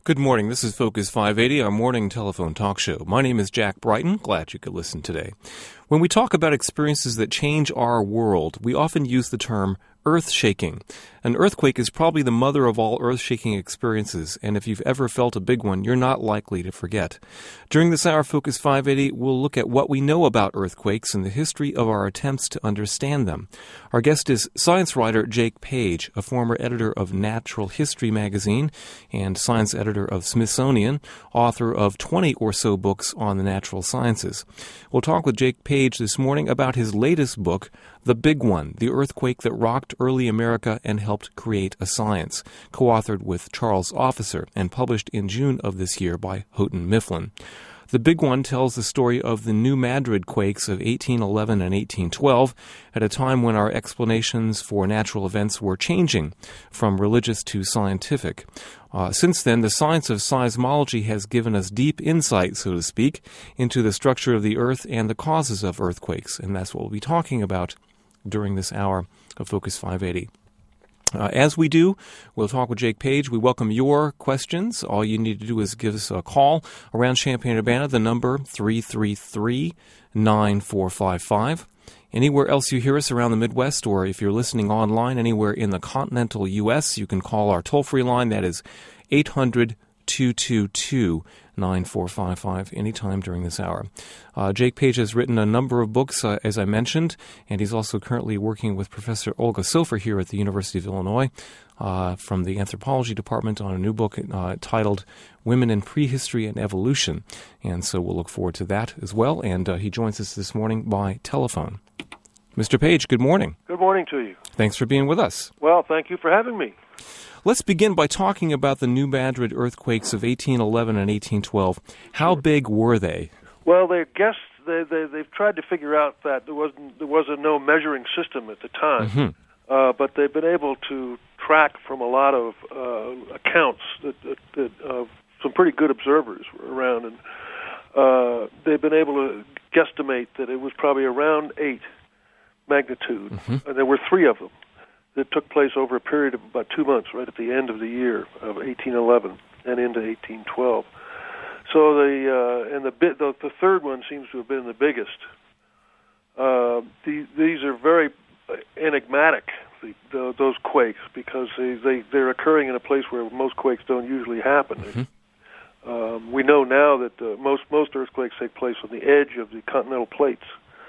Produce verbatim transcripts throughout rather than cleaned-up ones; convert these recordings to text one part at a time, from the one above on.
Good morning. This is Focus five eighty, our morning telephone talk show. My name is Jack Brighton. Glad you could listen today. When we talk about experiences that change our world, we often use the term earth-shaking. An earthquake is probably the mother of all earth-shaking experiences, and if you've ever felt a big one, you're not likely to forget. During this hour, Focus five eighty, we'll look at what we know about earthquakes and the history of our attempts to understand them. Our guest is science writer Jake Page, a former editor of Natural History magazine and science editor of Smithsonian, author of twenty or so books on the natural sciences. We'll talk with Jake Page this morning about his latest book, The Big One, The Earthquake That Rocked Early America and Helped Create a Science, co-authored with Charles Officer and published in June of this year by Houghton Mifflin. The Big One tells the story of the New Madrid quakes of eighteen eleven and eighteen twelve, at a time when our explanations for natural events were changing from religious to scientific. Uh, since then, the science of seismology has given us deep insight, so to speak, into the structure of the Earth and the causes of earthquakes, and that's what we'll be talking about during this hour of Focus five eighty. Uh, as we do, we'll talk with Jake Page. We welcome your questions. All you need to do is give us a call around Champaign-Urbana, the number three three three, nine four five five. Anywhere else you hear us around the Midwest, or if you're listening online anywhere in the continental U S, you can call our toll-free line. That is eight hundred, two two two, nine four five five anytime during this hour. Uh, Jake Page has written a number of books, uh, as I mentioned, and he's also currently working with Professor Olga Sofer here at the University of Illinois uh, from the anthropology department on a new book uh, titled Women in Prehistory and Evolution. And so we'll look forward to that as well. And uh, he joins us this morning by telephone. Mister Page, good morning. Good morning to you. Thanks for being with us. Well, thank you for having me. Let's begin by talking about the New Madrid earthquakes of eighteen eleven and eighteen twelve. How Sure. big were they? Well, they guess they, they they've tried to figure out that there wasn't there was a no measuring system at the time, Mm-hmm. uh, but they've been able to track from a lot of uh, accounts that, that, that uh, some pretty good observers were around, and uh, they've been able to guesstimate that it was probably around eight magnitude, Mm-hmm. and there were three of them that took place over a period of about two months, right at the end of the year of eighteen eleven and into eighteen twelve. So the uh, and the, bit, the the third one seems to have been the biggest. Uh, the, these are very enigmatic, the, the, those quakes, because they, they they're occurring in a place where most quakes don't usually happen. Mm-hmm. Um, we know now that uh, most most earthquakes take place on the edge of the continental plates,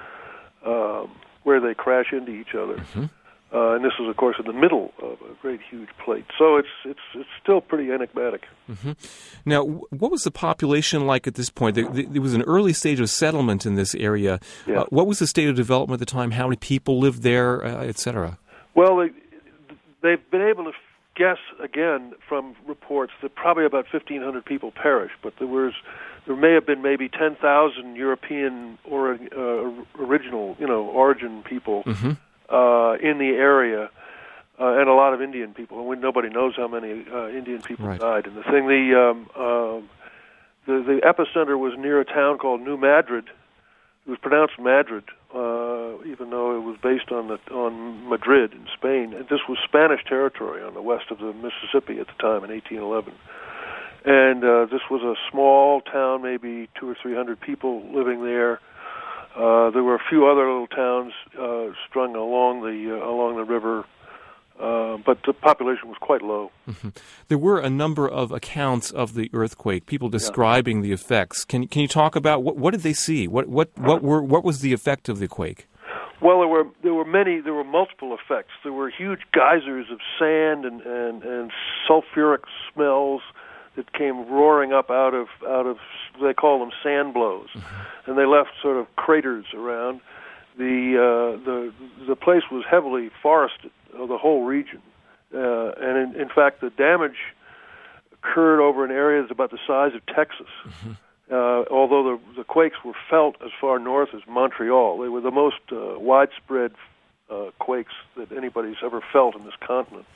um, where they crash into each other. Mm-hmm. Uh, and this is, of course, in the middle of a great, huge plate. So it's it's it's still pretty enigmatic. Mm-hmm. Now, what was the population like at this point? There, there was an early stage of settlement in this area. Yeah. Uh, what was the state of development at the time? How many people lived there, uh, et cetera? Well, they, they've been able to guess, again, from reports that probably about fifteen hundred people perished, but there was there may have been maybe ten thousand European or uh, original, you know, origin people. Mm-hmm. Uh, in the area, uh, and a lot of Indian people. And we, nobody knows how many uh, Indian people Right. died. And the thing, the, um, uh, the the epicenter was near a town called New Madrid. It was pronounced Madrid, uh, even though it was based on the, on Madrid in Spain. And this was Spanish territory on the west of the Mississippi at the time in eighteen eleven. And uh, this was a small town, maybe two or three hundred people living there. Uh, there were a few other little towns uh, strung along the uh, along the river, uh, but the population was quite low. Mm-hmm. There were a number of accounts of the earthquake, people describing yeah. the effects. Can can you talk about what what did they see? What what what were what was the effect of the quake? Well, there were there were many there were multiple effects. There were huge geysers of sand and and, and sulfuric smells that came roaring up out of out of they call them sand blows, mm-hmm. and they left sort of craters around. The uh, the the place was heavily forested, uh, the whole region, uh, and in, in fact the damage occurred over an area that's about the size of Texas. Mm-hmm. Uh, although the the quakes were felt as far north as Montreal, they were the most uh, widespread uh, quakes that anybody's ever felt in this continent.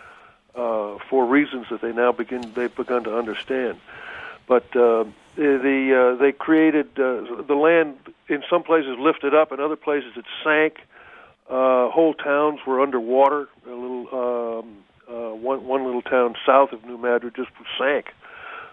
Uh, for reasons that they now begin, they've begun to understand. But uh, the uh, they created uh, the land in some places lifted up, in other places it sank. Uh, whole towns were underwater. A little um, uh, one one little town south of New Madrid just sank.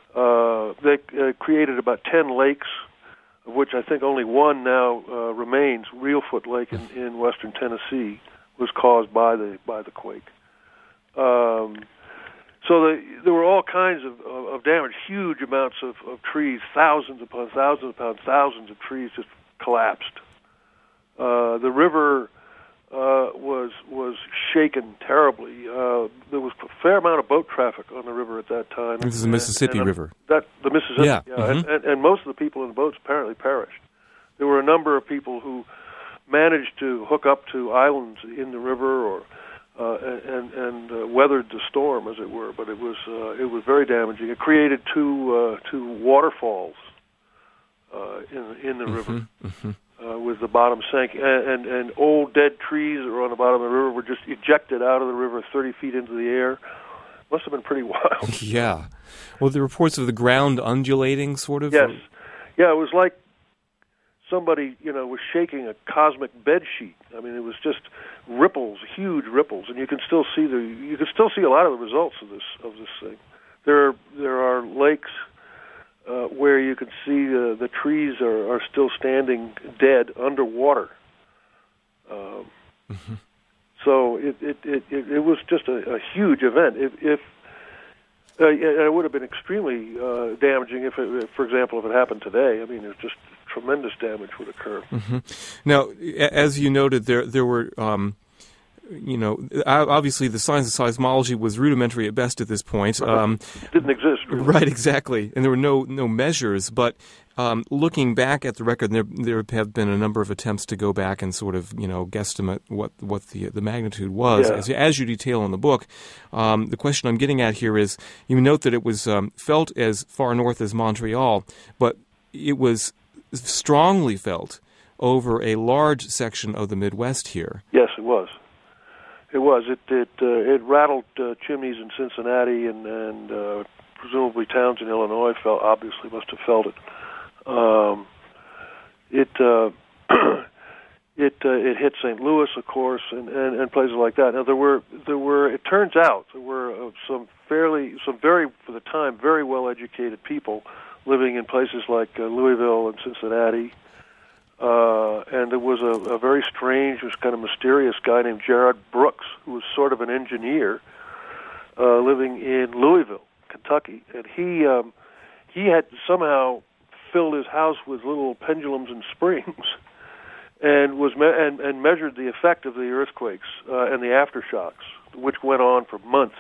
they uh, created about ten lakes, of which I think only one now uh, remains. Reelfoot Lake in, in western Tennessee was caused by the by the quake. Um, so the, there were all kinds of, of, of damage, huge amounts of, of trees, thousands upon thousands upon thousands of trees just collapsed. Uh, the river uh, was was shaken terribly. Uh, there was a fair amount of boat traffic on the river at that time. This is the Mississippi and, and, River. That the Mississippi, yeah, yeah. Mm-hmm. And, and, and most of the people in the boats apparently perished. There were a number of people who managed to hook up to islands in the river, or uh, and and uh, weathered the storm, as it were. But it was uh, it was very damaging. It created two uh, two waterfalls uh, in in the mm-hmm. river. Mm-hmm. Uh, with the bottom sank, and, and, and old dead trees that were on the bottom of the river were just ejected out of the river thirty feet into the air. Must have been pretty wild. Yeah. Well, the reports of the ground undulating, sort of? Yes. Yeah, it was like somebody, you know, was shaking a cosmic bed sheet. I mean, it was just ripples, huge ripples, and you can still see the you can still see a lot of the results of this of this thing. There are, there are lakes Uh, where you can see uh, the trees are, are still standing dead underwater. Um, mm-hmm. So it it, it it it was just a, a huge event. If, if uh, it would have been extremely uh, damaging if, it, if, for example, if it happened today. I mean, it just tremendous damage would occur. Mm-hmm. Now, as you noted, there there were. Um You know, obviously the science of seismology was rudimentary at best at this point. Um, it didn't exist, really. Right, exactly. And there were no no measures. But um, looking back at the record, there there have been a number of attempts to go back and sort of, you know, guesstimate what, what the the magnitude was. Yeah. As, as you detail in the book, um, the question I'm getting at here is, you note that it was um, felt as far north as Montreal, but it was strongly felt over a large section of the Midwest here. Yes, it was. It was. It it uh, it rattled uh, chimneys in Cincinnati, and and uh, presumably towns in Illinois felt obviously must have felt it. Um, it uh, it uh, it hit Saint Louis, of course, and, and, and places like that. Now there were there were. It turns out there were uh, some fairly some very for the time very well educated people living in places like uh, Louisville and Cincinnati. Uh, and there was a, a very strange, was kind of mysterious guy named Gerard Brooks, who was sort of an engineer uh, living in Louisville, Kentucky, and he um, he had somehow filled his house with little pendulums and springs, and was me- and, and measured the effect of the earthquakes uh, and the aftershocks, which went on for months.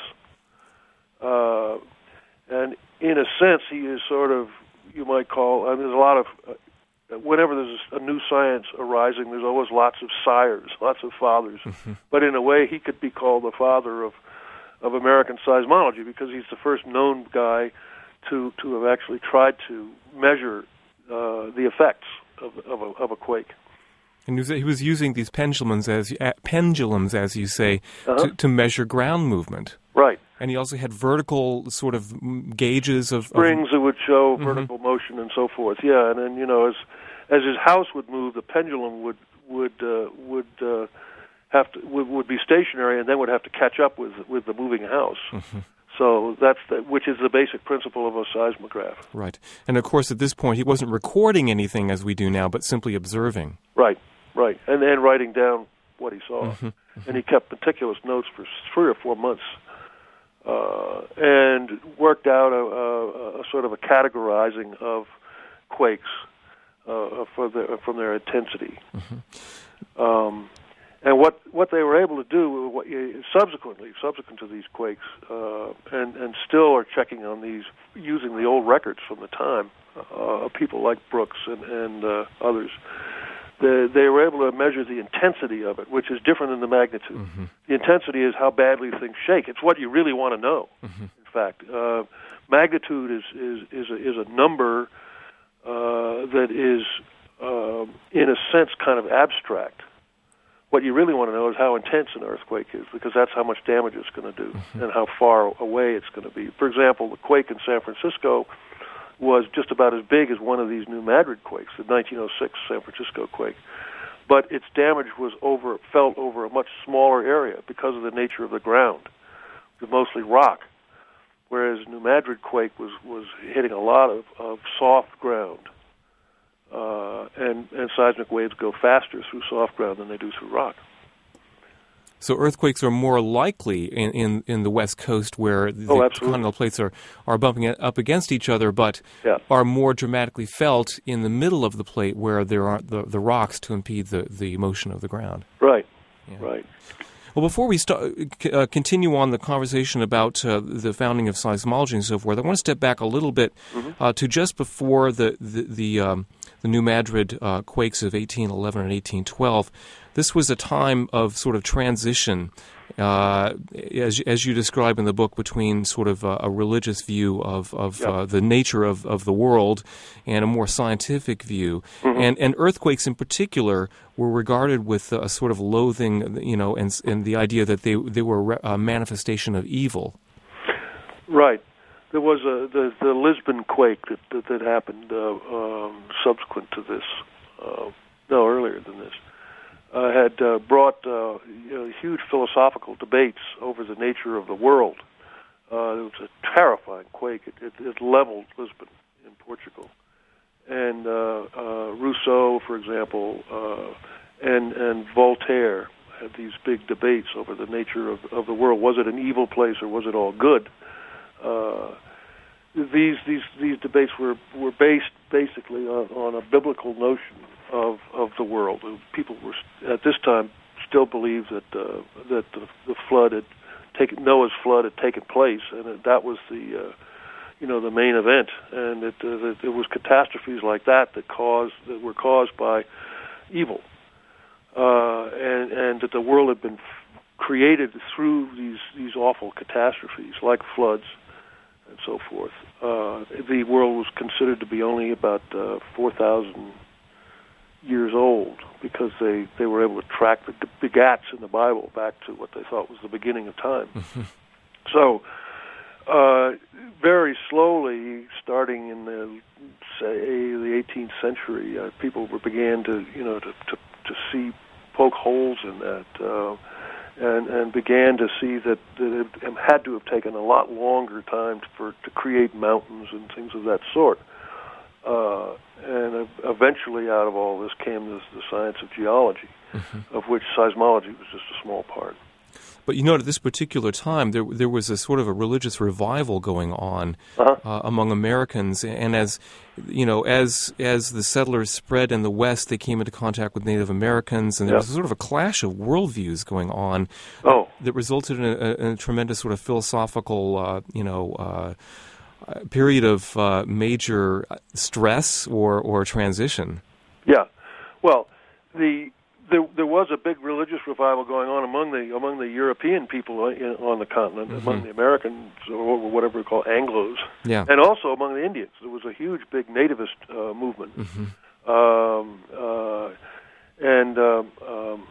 Uh, and in a sense, he is sort of, you might call. I mean, there's a lot of uh, Whenever there's a new science arising, there's always lots of sires, lots of fathers. Mm-hmm. But in a way, he could be called the father of of American seismology, because he's the first known guy to to have actually tried to measure uh, the effects of of a, of a quake. And he was, he was using these pendulums, as uh, pendulums, as you say, uh-huh. to, to measure ground movement. Right. And he also had vertical sort of gauges of springs of, that would show mm-hmm. vertical motion and so forth. Yeah, and then you know, as as his house would move, the pendulum would would uh, would uh, have to would, would be stationary, and then would have to catch up with with the moving house. Mm-hmm. So that's the, which is the basic principle of a seismograph. Right, and of course, at this point, he wasn't recording anything as we do now, but simply observing. Right, right, and then writing down what he saw, mm-hmm. Mm-hmm. and he kept meticulous notes for three or four months. Uh, and worked out a, a, a sort of a categorizing of quakes uh, for their, from their intensity. Mm-hmm. Um, and what, what they were able to do what, subsequently, subsequent to these quakes, uh, and, and still are checking on these using the old records from the time, uh, people like Brooks and, and uh, others. The, they were able to measure the intensity of it, which is different than the magnitude. Mm-hmm. The intensity is how badly things shake. It's what you really want to know. Mm-hmm. In fact, uh, magnitude is is is a, is a number uh, that is, uh, in a sense, kind of abstract. What you really want to know is how intense an earthquake is, because that's how much damage it's going to do, mm-hmm. and how far away it's going to be. For example, the quake in San Francisco was just about as big as one of these New Madrid quakes, the nineteen oh six San Francisco quake. But its damage was over felt over a much smaller area because of the nature of the ground. It was mostly rock. whereas New Madrid quake was, was hitting a lot of, of soft ground. Uh, and, and seismic waves go faster through soft ground than they do through rock. So earthquakes are more likely in, in, in the West Coast where the oh, continental plates are, are bumping up against each other, but yeah. are more dramatically felt in the middle of the plate where there aren't the, the rocks to impede the, the motion of the ground. Right, yeah. right. Well, before we start, uh, continue on the conversation about uh, the founding of seismology and so forth, I want to step back a little bit mm-hmm. uh, to just before the the the, um, the New Madrid uh, quakes of eighteen eleven and eighteen twelve. This was a time of sort of transition, uh, as as you describe in the book, between sort of a, a religious view of of yep. uh, the nature of, of the world and a more scientific view, mm-hmm. and and earthquakes in particular were regarded with a sort of loathing, you know, and and the idea that they they were a manifestation of evil. Right. There was a the, the Lisbon quake that that, that happened uh, um, subsequent to this. Uh, no, earlier than this. Uh, had uh, brought uh, you know, huge philosophical debates over the nature of the world. Uh, it was a terrifying quake. It, it, it leveled Lisbon in Portugal. And uh, uh, Rousseau, for example, uh, and and Voltaire had these big debates over the nature of, of the world. Was it an evil place or was it all good? Uh, these these these debates were, were based basically on, on a biblical notion of of the world. People were at this time still believed that uh, that the, the flood had taken Noah's flood had taken place, and that, that was the uh, you know the main event, and that, uh, that it was catastrophes like that that caused that were caused by evil, uh, and and that the world had been f- created through these these awful catastrophes like floods and so forth. Uh, the world was considered to be only about uh, four thousand years old because they, they were able to track the begats in the Bible back to what they thought was the beginning of time. So, uh, very slowly, starting in the say the eighteenth century, uh, people were began to you know to, to, to see poke holes in that, uh, and and began to see that, that it had to have taken a lot longer time to, for to create mountains and things of that sort. Uh, and eventually, out of all this came this, the science of geology, mm-hmm. of which seismology was just a small part. But you know, at this particular time, there there was a sort of a religious revival going on uh-huh. uh, among Americans, and as you know, as as the settlers spread in the West, they came into contact with Native Americans, and there yeah. was sort of a clash of worldviews going on. Oh. that resulted in a, in a tremendous sort of philosophical, uh, you know. Uh, period of uh, major stress or, or transition. Yeah, well, the there, there was a big religious revival going on among the among the European people in, on the continent, mm-hmm. among the Americans or whatever we call Anglos, yeah. and also among the Indians. There was a huge, big nativist uh, movement, mm-hmm. um, uh, and um, um,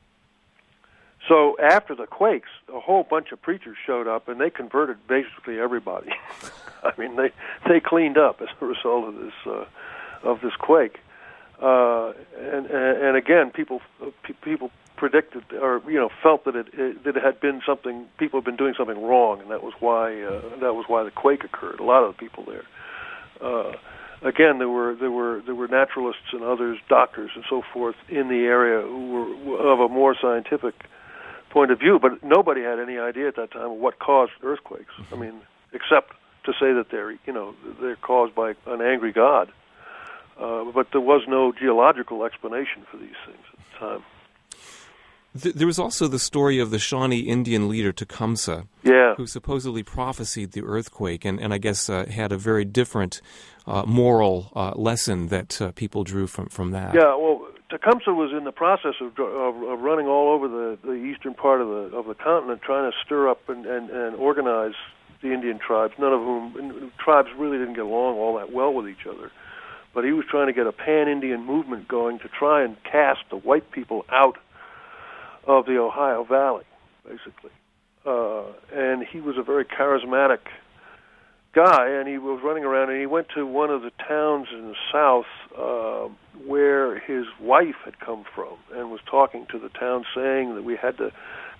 so after the quakes, a whole bunch of preachers showed up, and they converted basically everybody. I mean, they they cleaned up as a result of this uh, of this quake, uh, and, and and again, people people predicted or you know felt that it, it that it had been something people had been doing something wrong, and that was why uh, that was why the quake occurred. A lot of the people there. Uh, again, there were there were there were naturalists and others, doctors and so forth in the area who were of a more scientific point of view, but nobody had any idea at that time what caused earthquakes. I mean, except to say that they're, you know, they're caused by an angry God. Uh, but there was no geological explanation for these things at the time. There was also the story of the Shawnee Indian leader Tecumseh, yeah. who supposedly prophesied the earthquake, and, and I guess uh, had a very different uh, moral uh, lesson that uh, people drew from, from that. Yeah, well, Tecumseh was in the process of, of, of running all over the, the eastern part of the of the continent, trying to stir up and, and, and organize the Indian tribes, none of whom, tribes really didn't get along all that well with each other. But he was trying to get a pan-Indian movement going to try and cast the white people out of the Ohio Valley, basically. Uh, and he was a very charismatic guy, and he was running around, and he went to one of the towns in the south uh, where his wife had come from and was talking to the town saying that we had to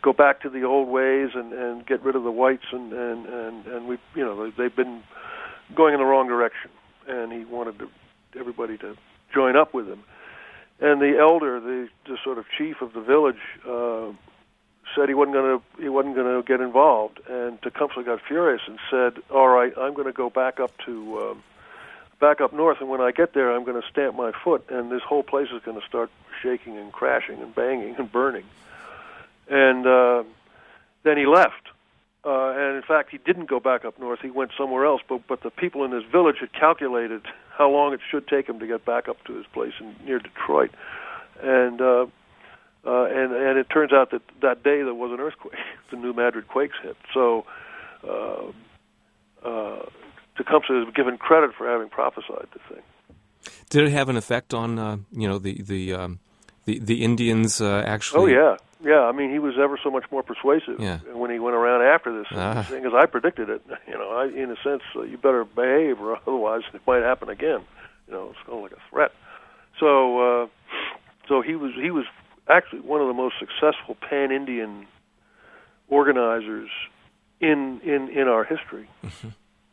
go back to the old ways and, and get rid of the whites, and, and, and, and we, you know, they've been going in the wrong direction, and he wanted to, everybody to join up with him. And the elder, the, the sort of chief of the village, uh, said he wasn't going to he wasn't going to get involved, and Tecumseh got furious and said, "All right, I'm going to go back up to um, back up north, and when I get there, I'm going to stamp my foot, and this whole place is going to start shaking and crashing and banging and burning." And uh, then he left, uh, and in fact, he didn't go back up north. He went somewhere else. But but the people in his village had calculated how long it should take him to get back up to his place in, near Detroit, and. Uh, Uh, and and it turns out that that day there was an earthquake. The New Madrid quakes hit. So uh, uh, Tecumseh is given credit for having prophesied the thing. Did it have an effect on uh, you know the the um, the, the Indians uh, actually? Oh yeah, yeah. I mean, he was ever so much more persuasive yeah. when he went around after this ah. thing, as I predicted it. You know, I, in a sense, uh, you better behave, or otherwise it might happen again. You know, it's kind of like a threat. So uh, so he was he was. actually one of the most successful pan-Indian organizers in in, in our history. Mm-hmm.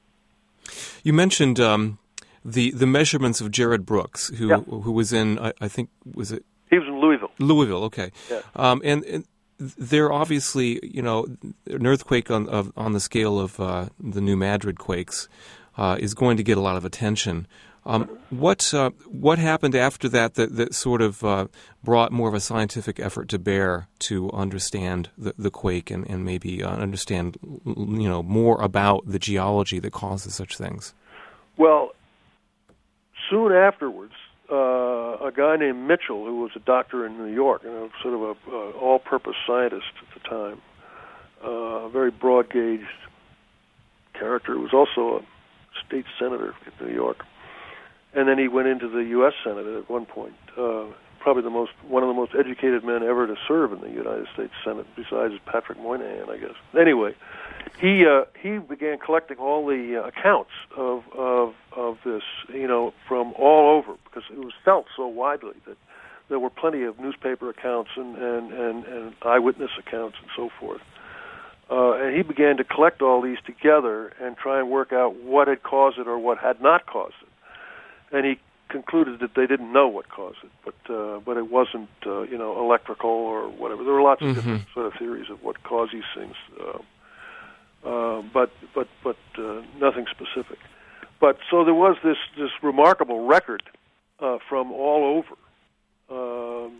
You mentioned um, the the measurements of Jared Brooks, who yeah. who was in, I, I think, was it? He was in Louisville. Louisville, okay. Yeah. Um, and, and they're obviously, you know, an earthquake on of, on the scale of uh, the New Madrid quakes uh, is going to get a lot of attention. Um, what uh, what happened after that that, that sort of uh, brought more of a scientific effort to bear to understand the, the quake and, and maybe uh, understand, you know, more about the geology that causes such things? Well, soon afterwards, uh, a guy named Mitchell, who was a doctor in New York and a sort of a uh, all-purpose scientist at the time, uh, a very broad-gauged character, who was also a state senator in New York. And then he went into the U S Senate at one point. Uh, probably the most one of the most educated men ever to serve in the United States Senate, besides Patrick Moynihan, I guess. Anyway, he uh, he began collecting all the uh, accounts of of of this, you know, from all over, because it was felt so widely that there were plenty of newspaper accounts and and and, and eyewitness accounts and so forth. Uh, and he began to collect all these together and try and work out what had caused it or what had not caused it. And he concluded that they didn't know what caused it, but uh, but it wasn't uh, you know electrical or whatever. There were lots of mm-hmm. different sort of theories of what caused these things, uh, uh, but but but uh, nothing specific. But so there was this this remarkable record uh, from all over um,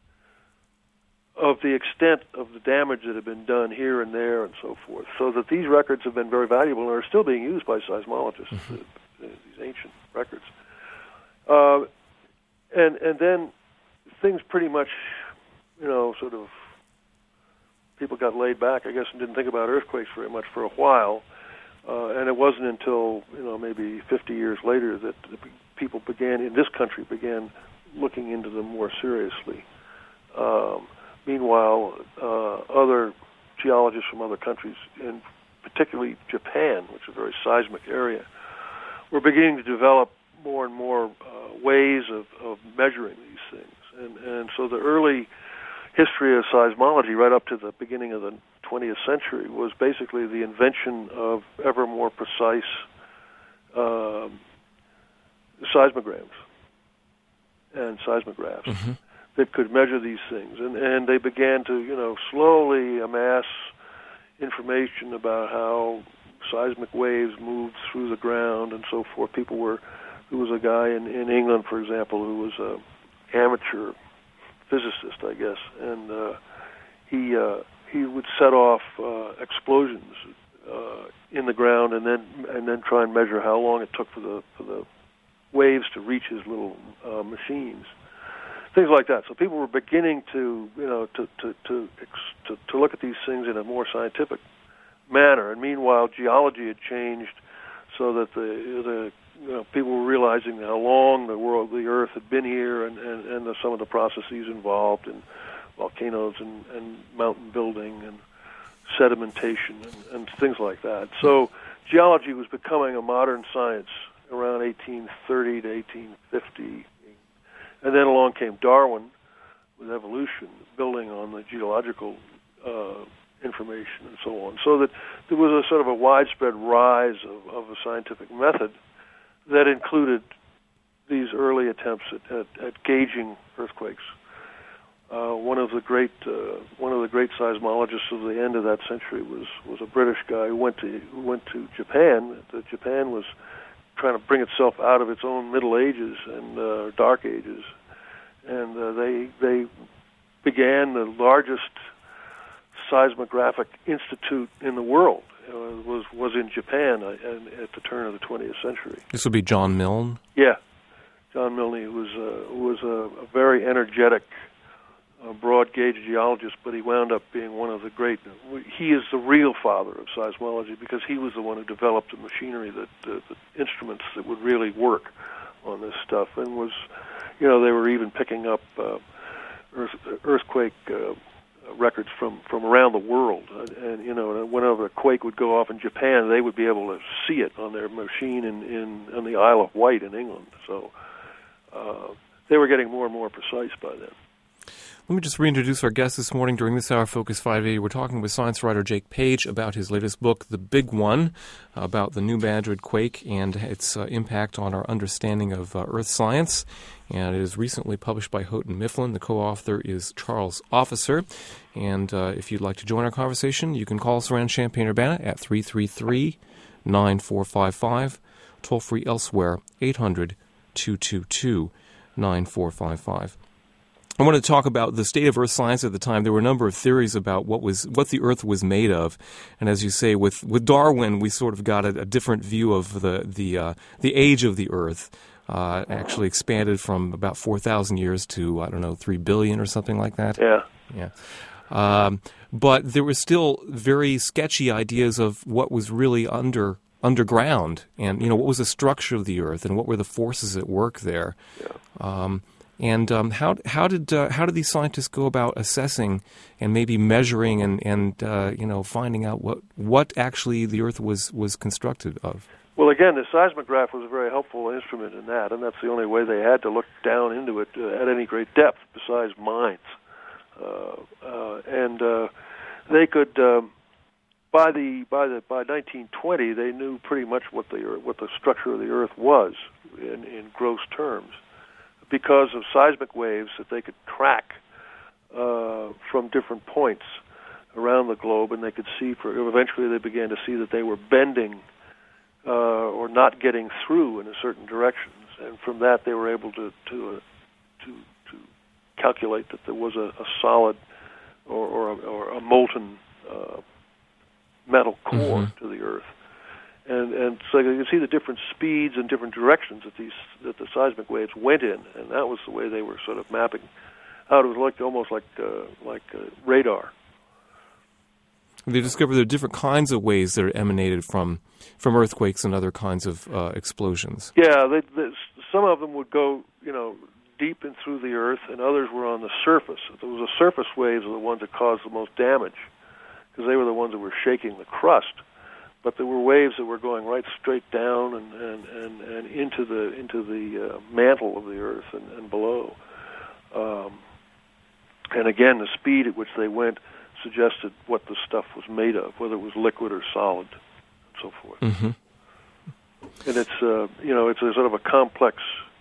of the extent of the damage that had been done here and there and so forth. So that these records have been very valuable and are still being used by seismologists. Mm-hmm. uh, these ancient records. Uh, and and then things pretty much, you know, sort of, people got laid back, I guess, and didn't think about earthquakes very much for a while. Uh, and it wasn't until, you know, maybe fifty years later that the people began, in this country, began looking into them more seriously. Um, meanwhile, uh, other geologists from other countries, and particularly Japan, which is a very seismic area, were beginning to develop more and more uh, ways of, of measuring these things. And, and so the early history of seismology, right up to the beginning of the twentieth century, was basically the invention of ever more precise um, seismograms and seismographs mm-hmm. that could measure these things. And, and they began to, you know, slowly amass information about how seismic waves moved through the ground and so forth. People were There was a guy in, in England, for example, who was an amateur physicist, I guess, and uh, he uh, he would set off uh, explosions uh, in the ground, and then and then try and measure how long it took for the for the waves to reach his little uh, machines, things like that. So people were beginning to you know to to to, to to look at these things in a more scientific manner, and meanwhile geology had changed so that the the You know, people were realizing how long the world, the Earth, had been here, and, and, and the, some of the processes involved in volcanoes and, and mountain building and sedimentation and, and things like that. So geology was becoming a modern science around eighteen thirty to eighteen fifty. And then along came Darwin with evolution, building on the geological uh, information and so on. So that there was a sort of a widespread rise of, of a scientific method that included these early attempts at, at, at gauging earthquakes. Uh, one of the great uh, one of the great seismologists of the end of that century was, was a British guy who went to who went to Japan. The Japan was trying to bring itself out of its own Middle Ages and uh, Dark Ages, and uh, they they began the largest seismographic institute in the world. It was was in Japan uh, at the turn of the twentieth century. This would be John Milne? Yeah, John Milne was uh, was a, a very energetic, uh, broad gauge geologist, but he wound up being one of the great. He is the real father of seismology because he was the one who developed the machinery, that uh, the instruments that would really work on this stuff, and was, you know, they were even picking up uh, earth, earthquake Uh, records from, from around the world, and, and you know, whenever a quake would go off in Japan, they would be able to see it on their machine in in, in the Isle of Wight in England. So uh, they were getting more and more precise by then. Let me just reintroduce our guest this morning during this hour, Focus five eighty. We're talking with science writer Jake Page about his latest book, The Big One, about the New Madrid quake and its uh, impact on our understanding of uh, Earth science. And it is recently published by Houghton Mifflin. The co-author is Charles Officer. And uh, if you'd like to join our conversation, you can call us around Champaign-Urbana at three three three, nine four five five. Toll free elsewhere, eight hundred, two two two, nine four five five. I want to talk about the state of Earth science at the time. There were a number of theories about what was what the Earth was made of, and as you say, with, with Darwin, we sort of got a, a different view of the the uh, the age of the Earth. Uh, actually expanded from about four thousand years to I don't know three billion or something like that. Yeah, yeah. Um, but there were still very sketchy ideas of what was really under underground, and you know what was the structure of the Earth, and what were the forces at work there. Yeah. Um, And um, how how did uh, how did these scientists go about assessing and maybe measuring and and uh, you know finding out what what actually the Earth was was constructed of? Well, again, the seismograph was a very helpful instrument in that, and that's the only way they had to look down into it uh, at any great depth besides mines. Uh, uh, and uh, they could um, by the by the by nineteen twenty, they knew pretty much what the what the structure of the Earth was in, in gross terms, because of seismic waves that they could track uh, from different points around the globe, and they could see. For eventually, they began to see that they were bending uh, or not getting through in a certain directions, and from that, they were able to to uh, to, to calculate that there was a, a solid or or a, or a molten uh, metal core mm-hmm. to the Earth. And and so you can see the different speeds and different directions that these that the seismic waves went in, and that was the way they were sort of mapping out. It was like almost like uh, like uh, radar. They discovered there are different kinds of waves that are emanated from from earthquakes and other kinds of uh, explosions. Yeah, they, they, some of them would go, you know, deep in through the Earth, and others were on the surface. There was the surface waves are the ones that caused the most damage, because they were the ones that were shaking the crust. But there were waves that were going right straight down and, and, and, and into the into the uh, mantle of the Earth and, and below. Um, and again, the speed at which they went suggested what the stuff was made of, whether it was liquid or solid, and so forth. Mm-hmm. And it's uh, you know it's a sort of a complex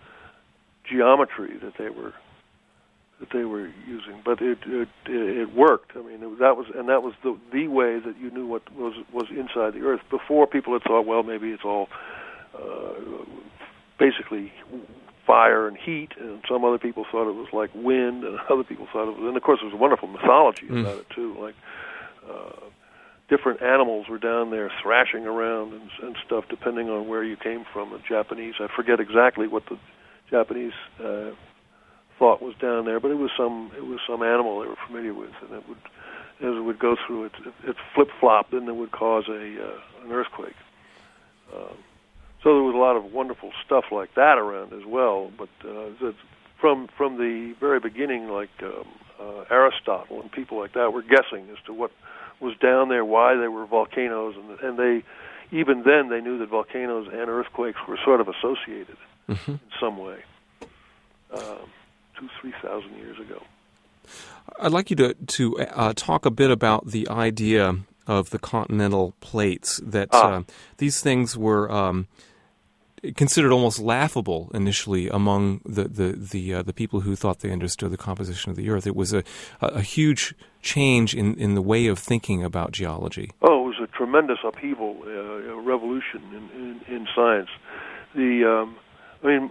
geometry that they were that they were using, but it it, it worked. I mean, it, that was and that was the the way that you knew what was was inside the Earth. Before, people had thought, well, maybe it's all uh, basically fire and heat, and some other people thought it was like wind, and other people thought it was. And of course, there was a wonderful mythology mm. about it too. Like uh, different animals were down there thrashing around and, and stuff, depending on where you came from. The Japanese, I forget exactly what the Japanese uh, thought was down there, but it was some it was some animal they were familiar with, and it would as it would go through it, it flip flopped, and it would cause a uh, an earthquake. Um, so there was a lot of wonderful stuff like that around as well. But uh, from from the very beginning, like um, uh, Aristotle and people like that were guessing as to what was down there, why there were volcanoes, and and they even then they knew that volcanoes and earthquakes were sort of associated mm-hmm. in some way. Um, two, three thousand years ago. I'd like you to to uh, talk a bit about the idea of the continental plates, that ah. uh, these things were um, considered almost laughable initially among the the the, uh, the people who thought they understood the composition of the Earth. It was a, a huge change in, in the way of thinking about geology. Oh, it was a tremendous upheaval, uh, a revolution in, in, in science. The, um, I mean,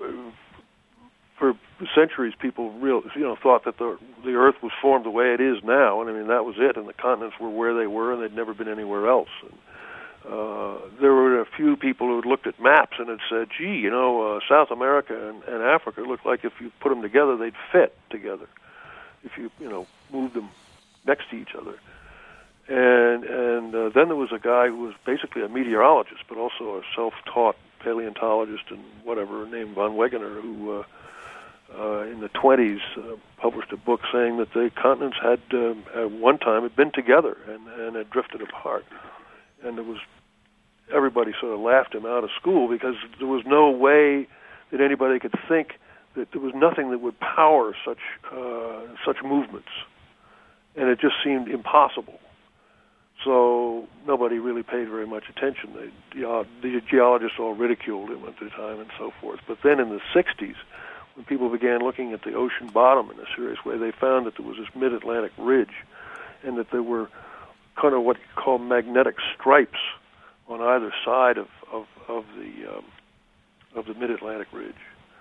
for centuries, people real, you know, thought that the the Earth was formed the way it is now, and I mean that was it, and the continents were where they were, and they'd never been anywhere else. And, uh, there were a few people who had looked at maps and had said, "Gee, you know, uh, South America and, and Africa look like if you put them together, they'd fit together. If you, you know, moved them next to each other." And and uh, then there was a guy who was basically a meteorologist, but also a self-taught paleontologist and whatever, named von Wegener, who uh, uh, in the twenties uh, published a book saying that the continents had uh, at one time had been together and, and had drifted apart. And it was everybody sort of laughed him out of school because there was no way that anybody could think that there was nothing that would power such uh, such movements, and it just seemed impossible. So nobody really paid very much attention. They, uh, the geologists all ridiculed him at the time and so forth. But then in the sixties, when people began looking at the ocean bottom in a serious way, they found that there was this mid-Atlantic ridge and that there were kind of what you call magnetic stripes on either side of, of, of the um, of the mid-Atlantic ridge.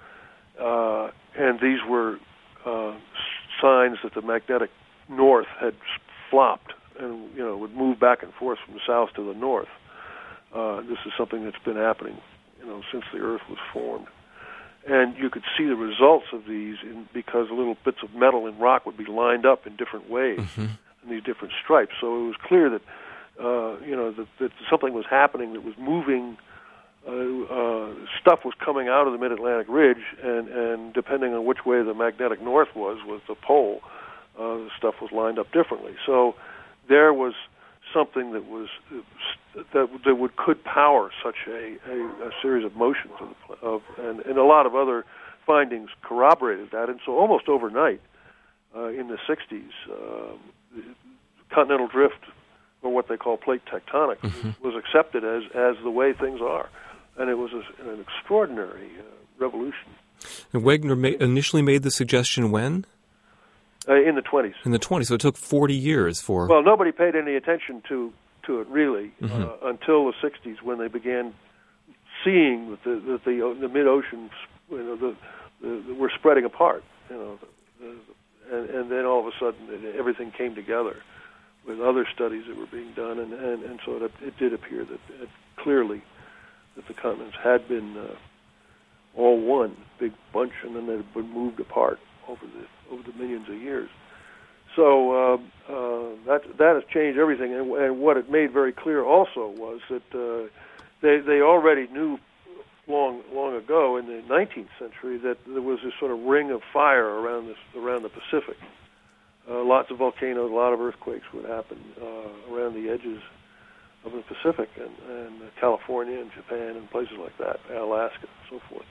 Uh, and these were uh, signs that the magnetic north had flopped and, you know, would move back and forth from the south to the north. Uh, this is something that's been happening, you know, since the Earth was formed. And you could see the results of these in, because little bits of metal and rock would be lined up in different ways, mm-hmm. in these different stripes. So it was clear that, uh, you know, that, that something was happening that was moving. Uh, uh, stuff was coming out of the mid-Atlantic ridge, and, and depending on which way the magnetic north was, was the pole, uh, the stuff was lined up differently. So there was something that was that that would could power such a, a, a series of motions of, the, of and, and a lot of other findings corroborated that. And so almost overnight, uh, in the sixties, uh, continental drift, or what they call plate tectonics, mm-hmm. was accepted as as the way things are, and it was a, an extraordinary uh, revolution. And Wegener ma- initially made the suggestion when? Uh, in the twenties. In the twenties, so it took forty years for... Well, nobody paid any attention to, to it, really, mm-hmm. uh, until the sixties, when they began seeing that the, that the, the mid-oceans, you know, the, the, the, were spreading apart, you know, the, the, and, and then all of a sudden it, everything came together with other studies that were being done, and, and, and so it, it did appear that it, clearly that the continents had been uh, all one big bunch, and then they had been moved apart over the over the millions of years. So uh, uh, that that has changed everything, and, and what it made very clear also was that uh, they they already knew long long ago in the nineteenth century that there was this sort of ring of fire around this around the Pacific. Uh, lots of volcanoes, a lot of earthquakes would happen uh, around the edges of the Pacific, and, and uh, California and Japan and places like that, Alaska and so forth.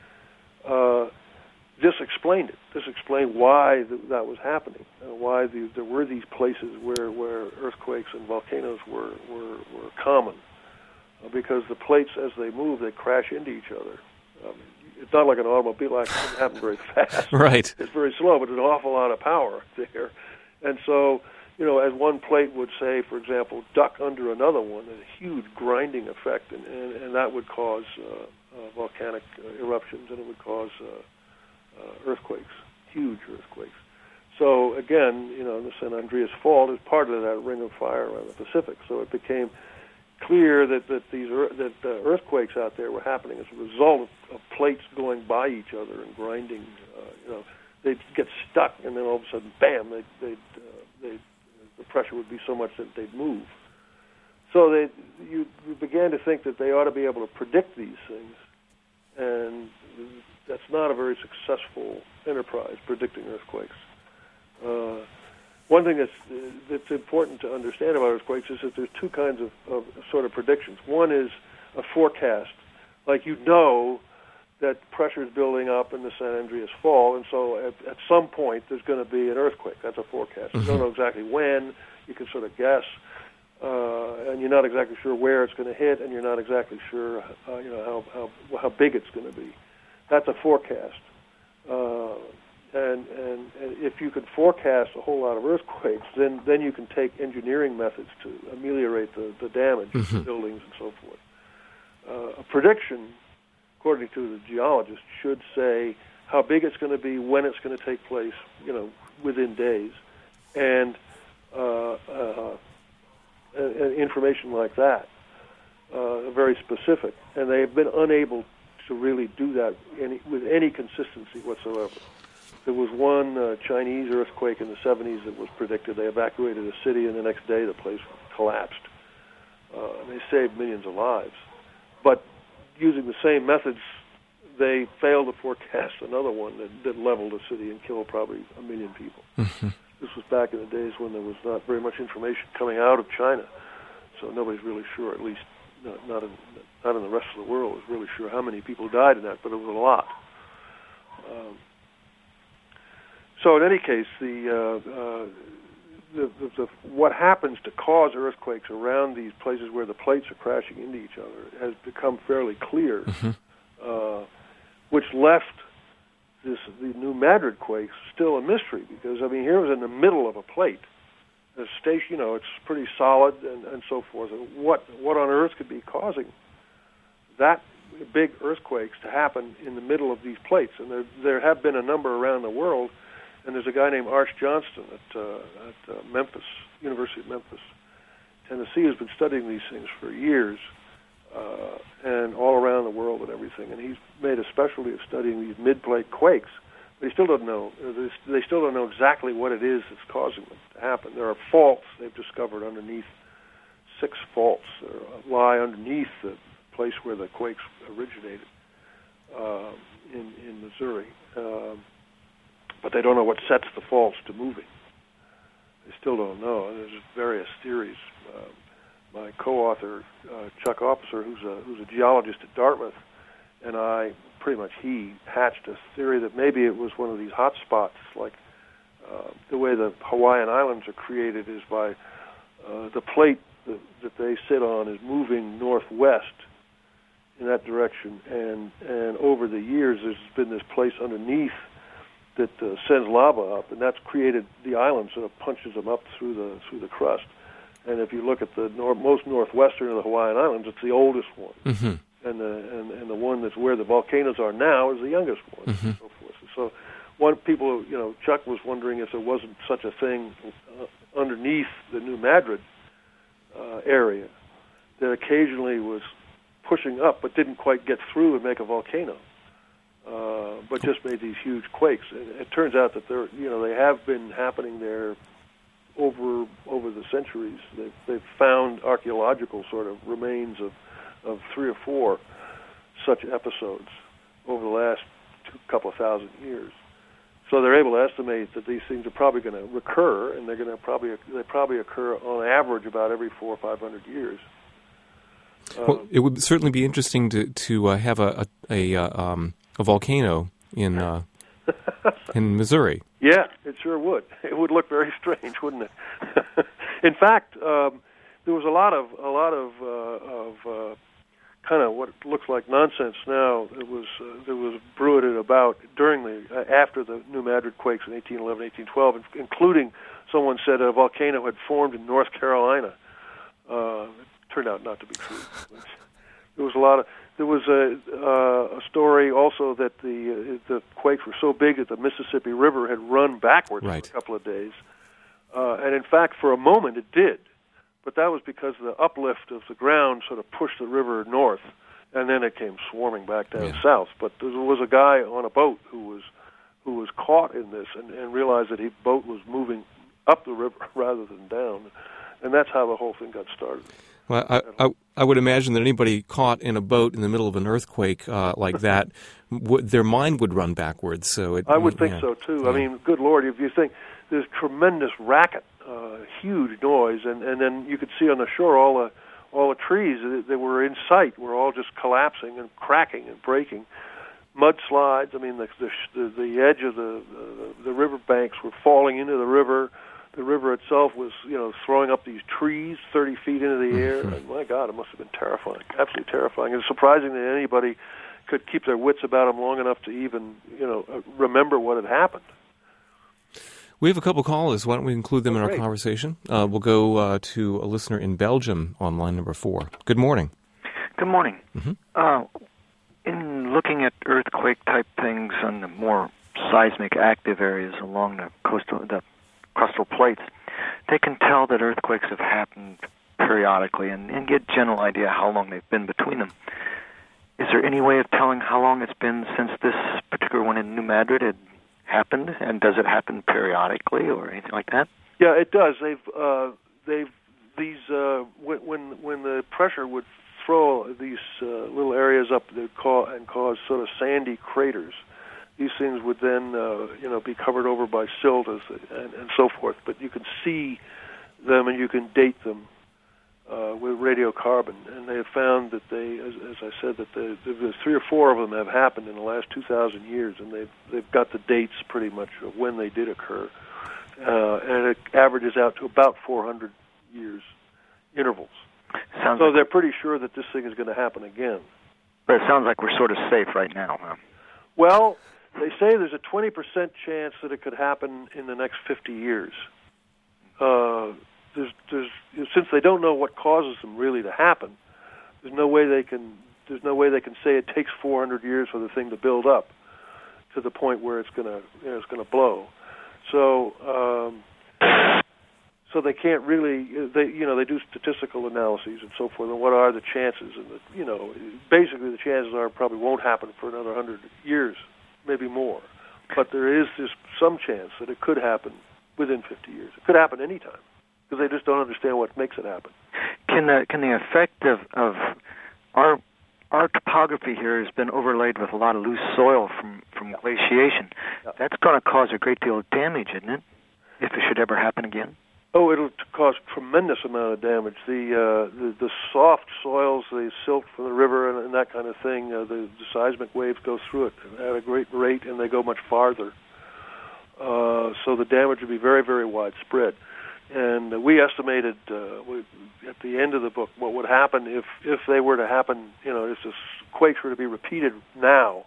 Uh, This explained it. This explained why th- that was happening, uh, why the, there were these places where, where earthquakes and volcanoes were, were, were common. Uh, because the plates, as they move, they crash into each other. Um, it's not like an automobile accident. It happened very fast. Right. It's very slow, but there's an awful lot of power there. And so, you know, as one plate would say, for example, duck under another one, there's a huge grinding effect, and, and, and that would cause uh, uh, volcanic uh, eruptions, and it would cause... Uh, Uh, earthquakes, huge earthquakes. So again, you know, the San Andreas Fault is part of that ring of fire around the Pacific. So it became clear that that these er- that uh, earthquakes out there were happening as a result of, of plates going by each other and grinding. Uh, you know, they'd get stuck, and then all of a sudden, bam! They they uh, they the pressure would be so much that they'd move. So they you, you began to think that they ought to be able to predict these things, and that's not a very successful enterprise, predicting earthquakes. Uh, one thing that's that's important to understand about earthquakes is that there's two kinds of, of sort of predictions. One is a forecast, like you know that pressure's building up in the San Andreas Fault, and so at, at some point there's going to be an earthquake. That's a forecast. Mm-hmm. You don't know exactly when. You can sort of guess, uh, and you're not exactly sure where it's going to hit, and you're not exactly sure, uh, you know, how how how big it's going to be. That's a forecast. Uh, and, and and if you could forecast a whole lot of earthquakes, then then you can take engineering methods to ameliorate the, the damage mm-hmm. to buildings and so forth. Uh, a prediction, according to the geologist, should say how big it's going to be, when it's going to take place, you know, within days, and uh, uh, and, and information like that, uh, very specific. And they have been unable to really do that any, with any consistency whatsoever. There was one uh, Chinese earthquake in the seventies that was predicted. They evacuated a city, and the next day the place collapsed. Uh, and they saved millions of lives. But using the same methods, they failed to forecast another one that, that leveled a city and killed probably a million people. Mm-hmm. This was back in the days when there was not very much information coming out of China, so nobody's really sure, at least not, not, in, not in the rest of the world, was really sure how many people died in that, but it was a lot. Um, so in any case, the, uh, uh, the, the, the what happens to cause earthquakes around these places where the plates are crashing into each other has become fairly clear, mm-hmm. uh, which left this the New Madrid quakes still a mystery, because I mean here it was in the middle of a plate, a station, you know, it's pretty solid and, and so forth. And what what on earth could be causing that big earthquakes to happen in the middle of these plates? And there there have been a number around the world, and there's a guy named Arch Johnston at uh, at uh, Memphis, University of Memphis, Tennessee, who's been studying these things for years. Uh, and all around the world and everything, and he's made a specialty of studying these mid-plate quakes. But he still doesn't know. They still don't know exactly what it is that's causing them to happen. There are faults they've discovered underneath, six faults that lie underneath the place where the quakes originated uh, in in Missouri. Um, but they don't know what sets the faults to moving. They still don't know. There's various theories. Uh, My co-author, uh, Chuck Officer, who's a who's a geologist at Dartmouth, and I, pretty much he hatched a theory that maybe it was one of these hot spots, like uh, the way the Hawaiian Islands are created is by uh, the plate that, that they sit on is moving northwest in that direction, and, and over the years there's been this place underneath that uh, sends lava up, and that's created the islands, and it punches them up through the through the crust. And if you look at the nor- most northwestern of the Hawaiian Islands, it's the oldest one. Mm-hmm. And, the, and and the one that's where the volcanoes are now is the youngest one, mm-hmm. and so forth. So one people, you know, Chuck was wondering if there wasn't such a thing uh, underneath the New Madrid uh, area that occasionally was pushing up but didn't quite get through and make a volcano, uh, but just made these huge quakes. And it turns out that they're, you know, they have been happening there over over the centuries. They've, they've found archaeological sort of remains of, of three or four such episodes over the last two, couple of thousand years. So they're able to estimate that these things are probably going to recur, and they're going to probably they probably occur on average about every four or five hundred years. Well, Um, it would certainly be interesting to to uh, have a a, a, uh, um, a volcano in uh, in Missouri. Yeah, it sure would. It would look very strange, wouldn't it? In fact, um, there was a lot of a lot of uh, of uh, kind of what looks like nonsense now. It was uh, there was bruited about during the uh, after the New Madrid quakes in eighteen eleven, eighteen twelve, including someone said a volcano had formed in North Carolina. Uh, it turned out not to be true. There was a lot of. There was a, uh, a story also that the uh, the quakes were so big that the Mississippi River had run backwards Right. for a couple of days, uh, and in fact, for a moment, it did. But that was because the uplift of the ground sort of pushed the river north, and then it came swarming back down Yeah. south. But there was a guy on a boat who was who was caught in this and, and realized that his boat was moving up the river rather than down, and that's how the whole thing got started. Well, I, I, I would imagine that anybody caught in a boat in the middle of an earthquake uh, like that, w- their mind would run backwards. So it, I would think yeah. so too. Yeah. I mean, good Lord, if you think there's tremendous racket, uh, huge noise, and, and then you could see on the shore all the all the trees that were in sight were all just collapsing and cracking and breaking. mudslides. I mean, the the, the edge of the, the the river banks were falling into the river. The river itself was, you know, throwing up these trees thirty feet into the air. Mm-hmm. And my God, it must have been terrifying, absolutely terrifying. It's surprising that anybody could keep their wits about them long enough to even, you know, remember what had happened. We have a couple callers. Why don't we include them oh, in our great. conversation? Uh, we'll go uh, to a listener in Belgium on line number four. Good morning. Good morning. Mm-hmm. Uh, in looking at earthquake-type things on the more seismic active areas along the coastal, the crustal plates, they can tell that earthquakes have happened periodically and, and get a general idea how long they've been between them. Is there any way of telling how long it's been since this particular one in New Madrid had happened, and does it happen periodically or anything like that? Yeah, it does. They've uh, they've these uh, when when when the pressure would throw these uh, little areas up that cause, and cause sort of sandy craters. These things would then uh, you know be covered over by silt as, and, and so forth. But you can see them and you can date them uh, with radiocarbon, and they have found that they, as, as I said, that the, the three or four of them have happened in the last two thousand years, and they've they've got the dates pretty much of when they did occur, uh, and it averages out to about four hundred years intervals. Sounds so like, they're pretty sure that this thing is going to happen again. But it sounds like we're sort of safe right now, huh? Well, they say there's a twenty percent chance that it could happen in the next fifty years. Uh, there's, there's, since they don't know what causes them really to happen, there's no way they can. There's no way they can say it takes four hundred years for the thing to build up to the point where it's going to, you know, it's going to blow. So, um, so they can't really. They, you know, they do statistical analyses and so forth. And what are the chances? And the, you know, basically the chances are it probably won't happen for another hundred years, maybe more. But there is this some chance that it could happen within fifty years. It could happen anytime, because they just don't understand what makes it happen. Can the can the effect of, of our our topography here has been overlaid with a lot of loose soil from, from glaciation. Yeah. That's going to cause a great deal of damage, isn't it? If it should ever happen again. Oh, it'll cause tremendous amount of damage. The uh, the, the soft soils, the silt from the river, and, and that kind of thing. Uh, the, the seismic waves go through it at a great rate, and they go much farther. Uh, so the damage would be very, very widespread. And uh, we estimated uh, we, at the end of the book what would happen if, if they were to happen, you know, if the quakes were to be repeated now.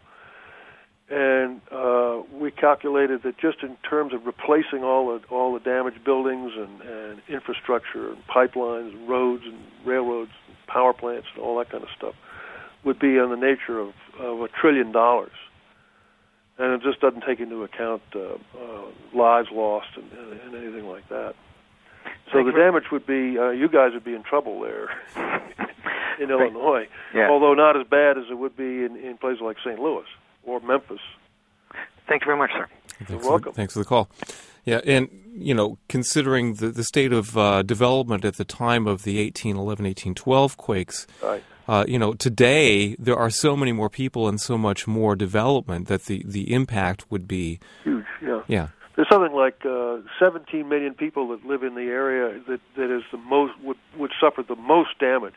And uh, we calculated that just in terms of replacing all the, all the damaged buildings and, and infrastructure and pipelines and roads and railroads and power plants and all that kind of stuff would be on the nature of, of a trillion dollars. And it just doesn't take into account uh, uh, lives lost and, and anything like that. So Thank the you. damage would be, uh, you guys would be in trouble there in Illinois, Yeah. although not as bad as it would be in, in places like Saint Louis or Memphis. Thank you very much, sir. Thanks You're for, welcome. Thanks for the call. Yeah, and, you know, considering the, the state of uh, development at the time of the eighteen eleven, eighteen twelve quakes, Right. uh, you know, today there are so many more people and so much more development that the, the impact would be... Huge, yeah. Yeah. There's something like uh, seventeen million people that live in the area that, that is the most would, would suffer the most damage.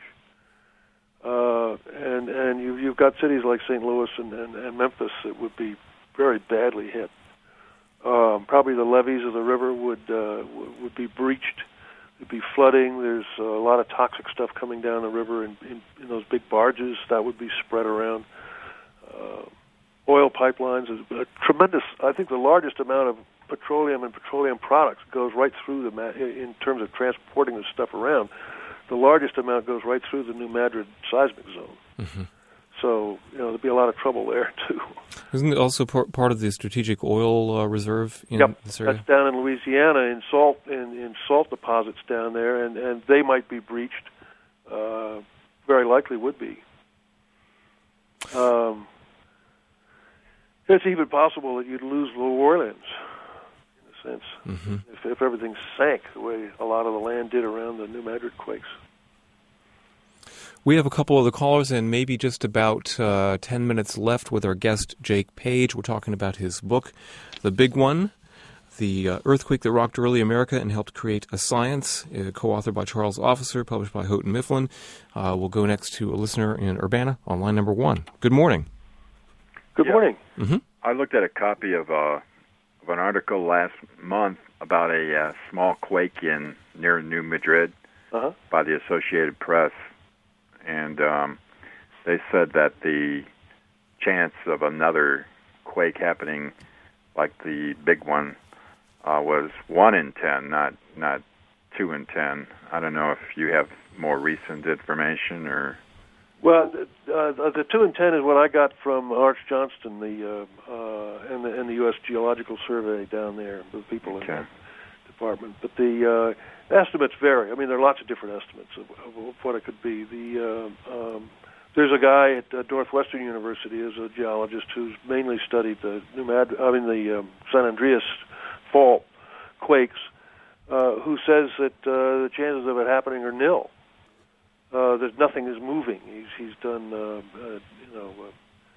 Uh, and and you, you've got cities like Saint Louis and, and, and Memphis that would be very badly hit. Um, probably the levees of the river would uh, would be breached. There'd be flooding. There's a lot of toxic stuff coming down the river in, in, in those big barges that would be spread around. Uh, oil pipelines is a tremendous. I think the largest amount of petroleum and petroleum products goes right through the in terms of transporting this stuff around. The largest amount goes right through the New Madrid seismic zone. Mm-hmm. So, you know, there'd be a lot of trouble there, too. Isn't it also par- part of the strategic oil uh, reserve in yep. this area? That's down in Louisiana in salt in, in salt deposits down there, and, and they might be breached. Uh, very likely would be. Um, it's even possible that you'd lose New Orleans, in a sense, Mm-hmm. if, if everything sank the way a lot of the land did around the New Madrid quakes. We have a couple of the callers and maybe just about uh, ten minutes left with our guest, Jake Page. We're talking about his book, The Big One, The uh, Earthquake That Rocked Early America and Helped Create a Science, uh, co-authored by Charles Officer, published by Houghton Mifflin. Uh, we'll go next to a listener in Urbana on line number one. Good morning. Good yeah. morning. Mm-hmm. I looked at a copy of uh, of an article last month about a uh, small quake in near New Madrid uh-huh. by the Associated Press, and um, they said that the chance of another quake happening like the big one uh, was one in ten, not not two in ten. I don't know if you have more recent information or. Well, uh, the two in ten is what I got from Arch Johnston, the uh, uh, and the and the U S Geological Survey down there, the people okay. in that department. But the uh, estimates vary. I mean, there are lots of different estimates of, of what it could be. The uh, um, there's a guy at uh, Northwestern University, is a geologist who's mainly studied the New Mad- I mean the um, San Andreas fault quakes, uh, who says that uh, the chances of it happening are nil. Uh, there's nothing is moving. He's he's done uh, uh, you know uh,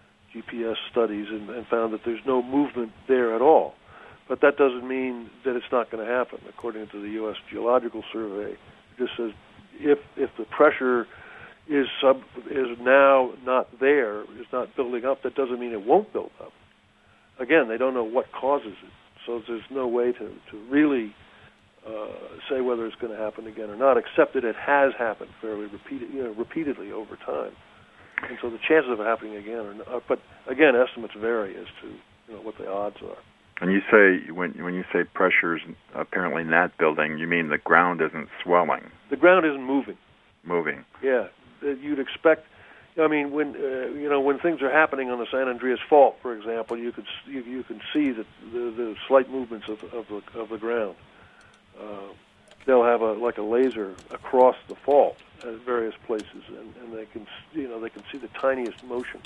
G P S studies and, and found that there's no movement there at all. But that doesn't mean that it's not going to happen. According to the U S Geological Survey, it just says if if the pressure is sub is now not there, is not building up, that doesn't mean it won't build up. Again, they don't know what causes it, so there's no way to to really. Uh, say whether it's going to happen again or not, except that it has happened fairly repeated, you know, repeatedly over time. And so the chances of it happening again are not, but again, estimates vary as to you know what the odds are. And you say when when you say pressure's apparently not building, you mean the ground isn't swelling? The ground isn't moving. Moving. Yeah, you'd expect. I mean, when uh, you know when things are happening on the San Andreas Fault, for example, you could you, you can see that the, the slight movements of of the, of the ground. Uh, they'll have a like a laser across the fault at various places, and, and they can you know they can see the tiniest motion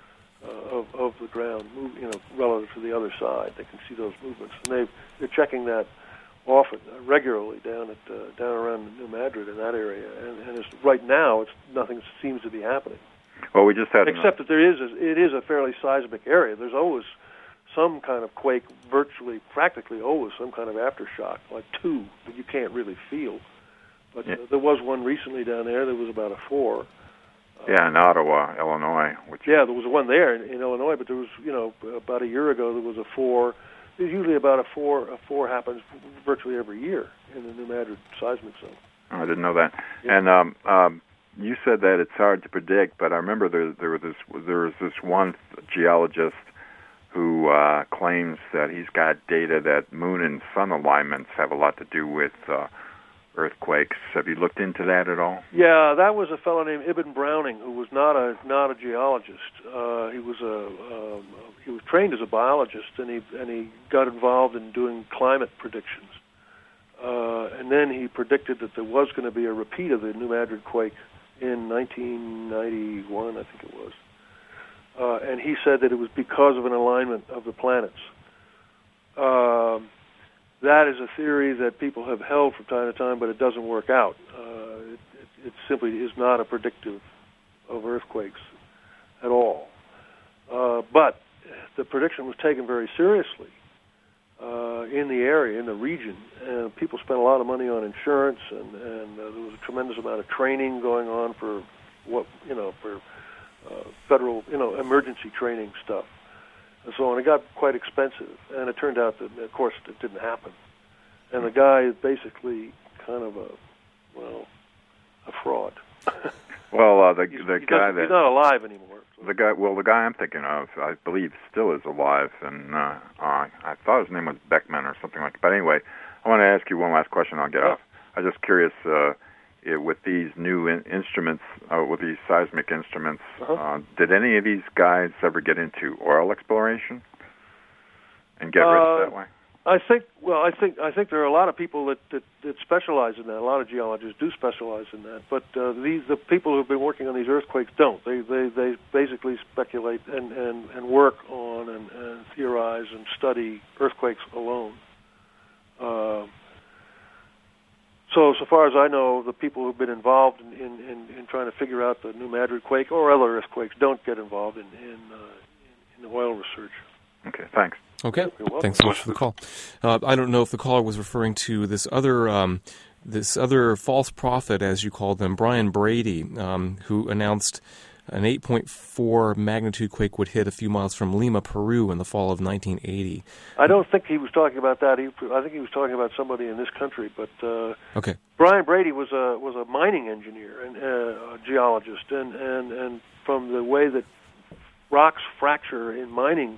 uh, of of the ground move you know relative to the other side. They can see those movements, and they they're checking that often, uh, regularly down at uh, down around New Madrid in that area, and, and it's, right now it's nothing seems to be happening. Well, we just had except that there is a, it is a fairly seismic area. There's always some kind of quake, virtually, practically always some kind of aftershock, like two that you can't really feel. But yeah. uh, there was one recently down there. There was about a four. Uh, yeah, in Ottawa, Illinois. Which yeah, there was one there in, in Illinois, but there was, you know, about a year ago there was a four. There's usually about a four. A four happens virtually every year in the New Madrid seismic zone. Oh, I didn't know that. Yeah. And um, um, you said that it's hard to predict, but I remember there there was this there was this one geologist who uh, claims that he's got data that moon and sun alignments have a lot to do with uh, earthquakes. Have you looked into that at all? Yeah, that was a fellow named Ibn Browning, who was not a not a geologist. Uh, he was a um, he was trained as a biologist, and he and he got involved in doing climate predictions. Uh, and then he predicted that there was going to be a repeat of the New Madrid quake in nineteen ninety-one, I think it was. Uh, and he said that it was because of an alignment of the planets. Um, that is a theory that people have held from time to time, but it doesn't work out. Uh, it, it, it simply is not a predictive of earthquakes at all. Uh, but the prediction was taken very seriously uh, in the area, in the region, and people spent a lot of money on insurance, and, and uh, there was a tremendous amount of training going on for what you know for. Uh, federal, you know, emergency training stuff, and so on. It got quite expensive, and it turned out that, of course, it didn't happen. And the guy is basically kind of a, well, a fraud. Well, uh, the he's, the he guy that he's not alive anymore. So. The guy, well, the guy I'm thinking of, I believe, still is alive, and uh, uh, I thought his name was Beckman or something like that. But anyway, I want to ask you one last question. I'll get yeah. off. I'm just curious. Uh, It, with these new in- instruments, uh, with these seismic instruments, uh-huh. uh, did any of these guys ever get into oil exploration and get uh, rich that way? I think. Well, I think I think there are a lot of people that, that, that specialize in that. A lot of geologists do specialize in that, but uh, these the people who've been working on these earthquakes don't. They they, they basically speculate and, and, and work on and, and theorize and study earthquakes alone. Uh, So, so far as I know, the people who've been involved in, in, in, in trying to figure out the New Madrid quake or other earthquakes don't get involved in in, uh, in oil research. Okay, thanks. Okay, thanks so much for the call. Uh, I don't know if the caller was referring to this other um, this other false prophet, as you call them, Brian Brady, um, who announced an eight point four magnitude quake would hit a few miles from Lima, Peru in the fall of nineteen eighty. I don't think he was talking about that. He, I think he was talking about somebody in this country. But uh, okay. Brian Brady was a was a mining engineer and uh, a geologist, and, and, and from the way that rocks fracture in mining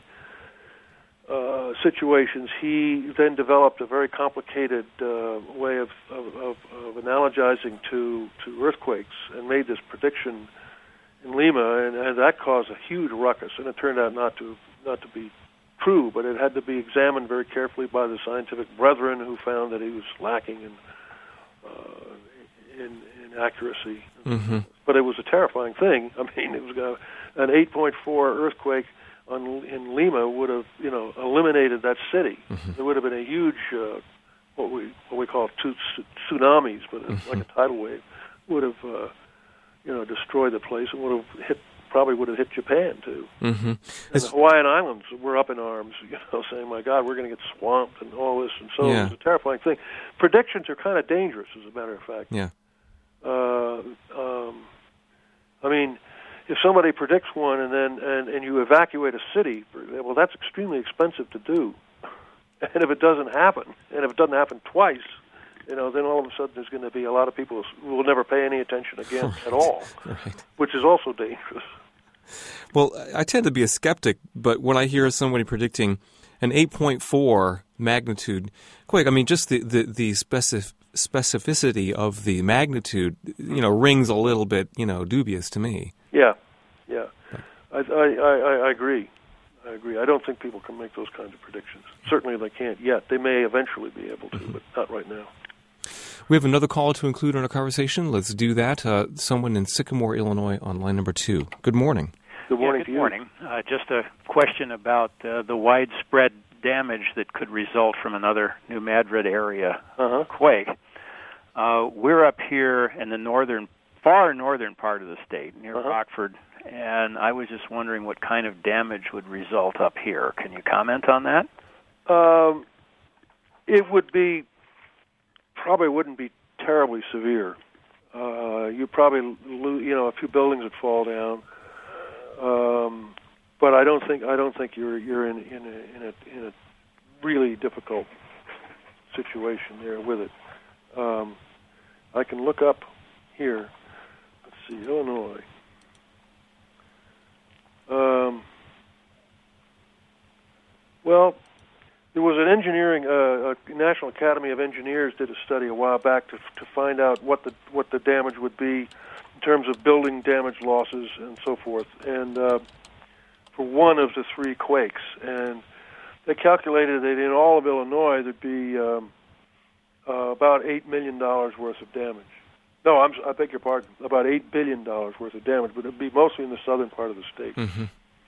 uh, situations, he then developed a very complicated uh, way of, of, of, of analogizing to, to earthquakes and made this prediction in Lima, and, and that caused a huge ruckus, and it turned out not to not to be true, but it had to be examined very carefully by the scientific brethren, who found that he was lacking in uh, in, in accuracy. Mm-hmm. But it was a terrifying thing. I mean, it was a, an eight point four earthquake on, in Lima would have, you know, eliminated that city. Mm-hmm. There would have been a huge uh, what we what we call two tsunamis, but it's Mm-hmm. like a tidal wave would have. Uh, you know, destroy the place, and would have hit, probably would have hit Japan, too. Mm-hmm. And It's, the Hawaiian Islands were up in arms, you know, saying, my God, we're going to get swamped and all this, and so Yeah. it was a terrifying thing. Predictions are kind of dangerous, as a matter of fact. yeah. Uh, um, I mean, if somebody predicts one and then and, and you evacuate a city, for example, that's extremely expensive to do. And if it doesn't happen, and if it doesn't happen twice, you know, then all of a sudden there's going to be a lot of people who will never pay any attention again Right. at all, Right. which is also dangerous. Well, I tend to be a skeptic, but when I hear somebody predicting an eight point four magnitude quake, I mean, just the, the, the specif- specificity of the magnitude, you know, rings a little bit, you know, dubious to me. Yeah, yeah. I, I, I, I agree. I agree. I don't think people can make those kinds of predictions. Certainly they can't yet. They may eventually be able to, but not right now. We have another call to include in our conversation. Let's do that. Uh, someone in Sycamore, Illinois, on line number two. Good morning. Good morning yeah, to good you. morning. Uh, just a question about uh, the widespread damage that could result from another New Madrid area Uh-huh. quake. Uh, we're up here in the northern, far northern part of the state, near Uh-huh. Rockford, and I was just wondering what kind of damage would result up here. Can you comment on that? Um, it would be, probably wouldn't be terribly severe. Uh, you probably, lo- you know, a few buildings would fall down. Um, but I don't think I don't think you're you're in in a, in a in a really difficult situation there with it. Um, I can look up here. Let's see, Illinois. Um, well, there was an engineering, uh, a National Academy of Engineers did a study a while back to to find out what the what the damage would be in terms of building damage losses and so forth, and uh, for one of the three quakes, and they calculated that in all of Illinois there'd be um, uh, about eight million dollars worth of damage. No, I'm, I beg your pardon, about eight billion dollars worth of damage, but it'd be mostly in the southern part of the state. Mm-hmm.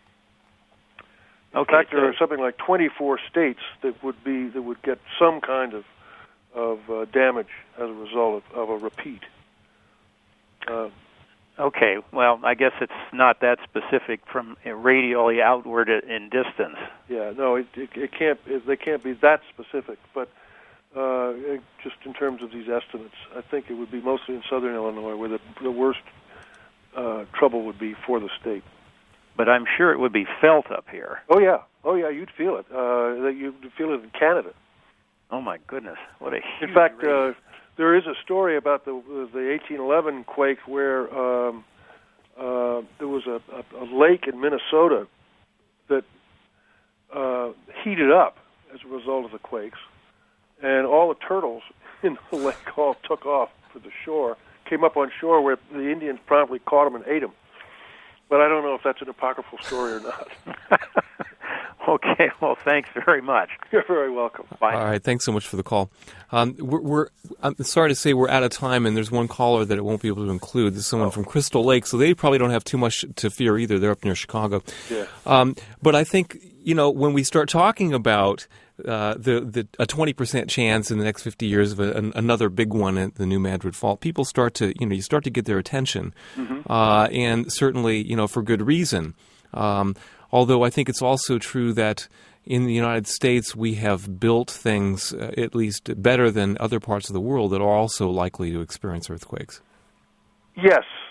In Okay, fact, there so- are something like twenty-four states that would be that would get some kind of of uh, damage as a result of, of a repeat. Uh, Okay, well, I guess it's not that specific from uh, radially outward in distance. yeah, no, it, it, it can't. It, they can't be that specific, but uh, it, just in terms of these estimates, I think it would be mostly in southern Illinois where the, the worst uh, trouble would be for the state. But I'm sure it would be felt up here. Oh yeah, oh yeah, you'd feel it. Uh, that you'd feel it in Canada. Oh, my goodness. What a huge In fact, radius. uh, there is a story about the the eighteen eleven quake where um, uh, there was a, a, a lake in Minnesota that uh, heated up as a result of the quakes, and all the turtles in the lake all took off for the shore, came up on shore where the Indians promptly caught them and ate them. But I don't know if that's an apocryphal story or not. Okay, well, thanks very much. You're very welcome. Bye. All right, thanks so much for the call. Um, we're, we're I'm sorry to say we're out of time, and there's one caller that it won't be able to include. This is someone Oh. from Crystal Lake, so they probably don't have too much to fear either. They're up near Chicago. Yeah. Um, but I think, you know, when we start talking about uh, the, the a twenty percent chance in the next fifty years of a, an, another big one at the New Madrid Fault, people start to, you know, you start to get their attention, Mm-hmm. uh, and certainly, you know, for good reason. Um, although I think it's also true that in the United States, we have built things uh, at least better than other parts of the world that are also likely to experience earthquakes. Yes,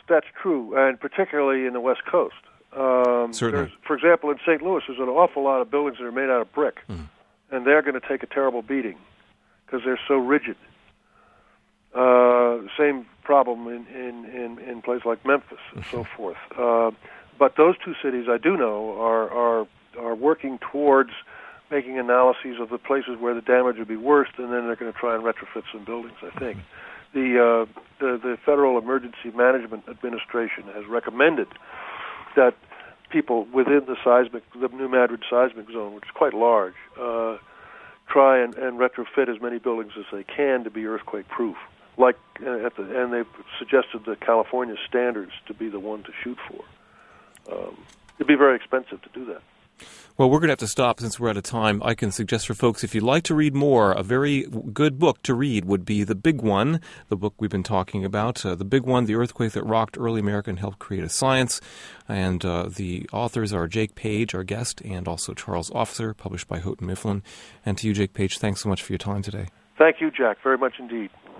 that's true, and particularly in the West Coast. Um, Certainly. For example, in Saint Louis, there's an awful lot of buildings that are made out of brick, mm. and they're going to take a terrible beating because they're so rigid. Uh, same problem in, in, in, in places like Memphis and so forth. Uh, but those two cities, I do know, are, are are working towards making analyses of the places where the damage would be worst, and then they're going to try and retrofit some buildings, I think. The, uh, the, the Federal Emergency Management Administration has recommended that people within the seismic, the New Madrid seismic zone, which is quite large, uh, try and, and retrofit as many buildings as they can to be earthquake-proof. Like uh, at the, and they've suggested the California standards to be the one to shoot for. Um, it'd be very expensive to do that. Well, we're going to have to stop since we're out of time. I can suggest for folks, if you'd like to read more, a very good book to read would be The Big One, the book we've been talking about. Uh, The Big One, The Earthquake That Rocked Early America and Helped Create a Science. And uh, the authors are Jake Page, our guest, and also Charles Officer, published by Houghton Mifflin. And to you, Jake Page, thanks so much for your time today. Thank you, Jack, very much indeed.